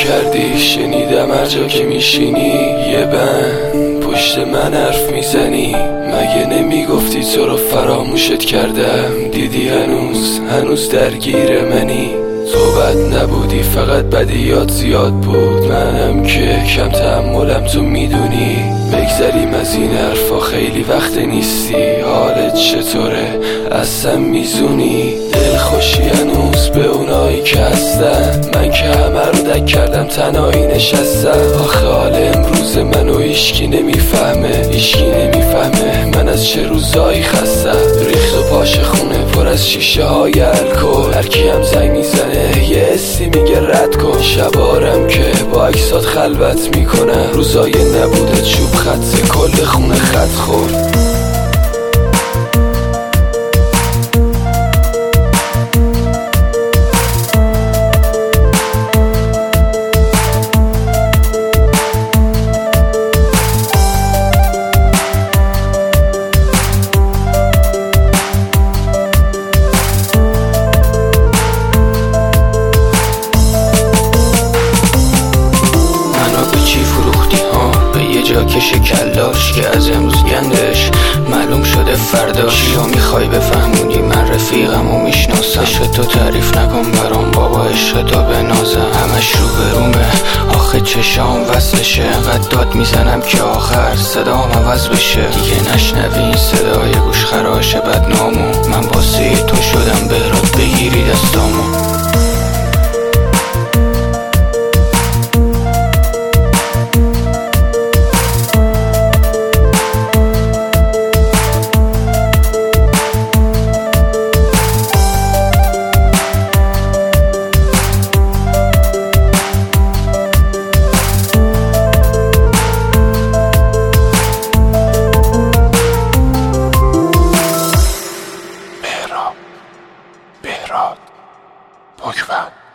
کردی شنیدم هر جا که میشینی یه بند پشت من حرف میزنی. مگه نمیگفتی تو رو فراموشت کردم؟ دیدی هنوز درگیر منی. تو بد نبودی فقط بدیات زیاد بود، منم که کم تحملم تو میدونی. بگذریم از این حرفا خیلی وقت نیستی، حالت چطوره اصلا میزونی؟ دل خوشی هنوز به اونایی که هستن، من که همه رو دک کردم تنهایی نشستم. آخه حال امروز منو ایشکی نمیفهمه من از چه روزایی خستم. ریخت و پاش خونه پر از شیشه های الکل، هرکی هم زنگ میزنه یه حسی میگه رد کن. شبارم که با عکسات خلوت میکنم، روزای نبوده چوب خط کل خونه خط خورد. کش کلاش که از امروز گندش معلوم شده فرداش. یا میخوای بفهمونی من رفیقم و میشناسم؟ عشق تو تعریف نکن برام بابا، عشق تو بنازم همش رو برومه. آخه چشام وصلشه، انقدر داد میزنم که آخر صدام عوض بشه. دیگه نشنوی این صدای گوش خراش بدنامو، من واسه تو شدم بهرات بگیری دستامو. بهراد پاکبند.